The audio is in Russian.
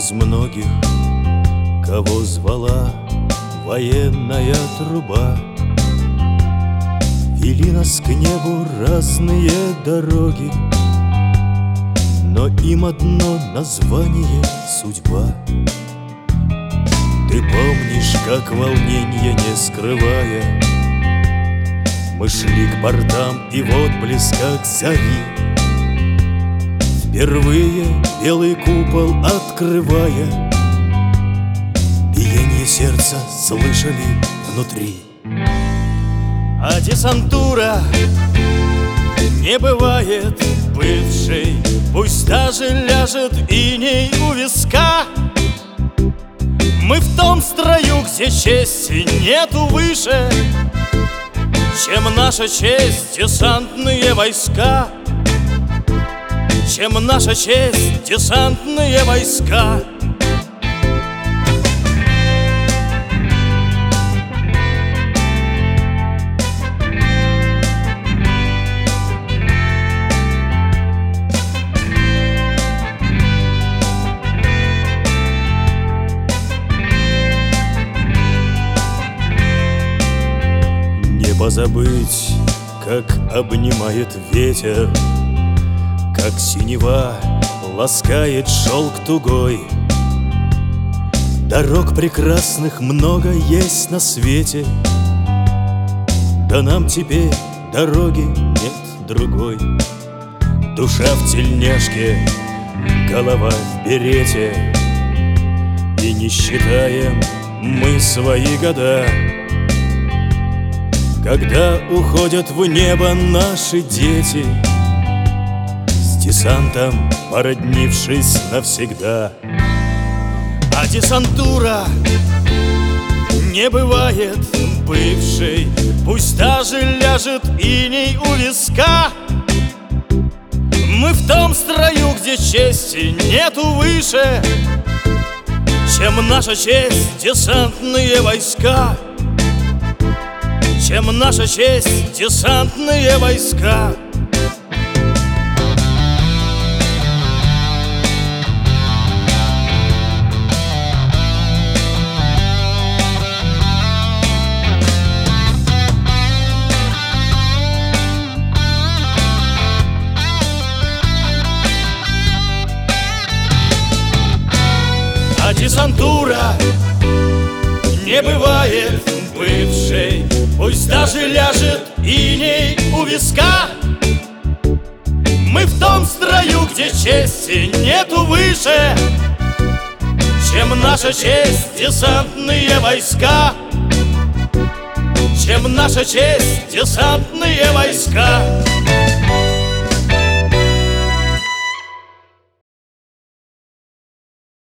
из многих, кого звала военная труба. Вели нас к небу разные дороги, но им одно название — судьба. Ты помнишь, как волнение не скрывая, мы шли к бортам и в отблесках зари, впервые белый купол открывая, биение сердца слышали внутри. А десантура не бывает бывшей, пусть даже ляжет иней у виска. Мы в том строю, где чести нету выше, чем наша честь, десантные войска. Чем наша честь, десантные войска. Не позабыть, как обнимает ветер, как синева ласкает шелк тугой. Дорог прекрасных много есть на свете, да нам теперь дороги нет другой. Душа в тельняшке, голова в берете, и не считаем мы свои года, когда уходят в небо наши дети, с десантом породнившись навсегда. А десантура не бывает бывшей, пусть даже ляжет иней у виска. Мы в том строю, где чести нету выше, чем наша честь, десантные войска. Чем наша честь, десантные войска. А десантура не бывает бывшей, пусть даже ляжет иней у виска. Мы в том строю, где чести нету выше, чем наша честь, десантные войска. Чем наша честь, десантные войска.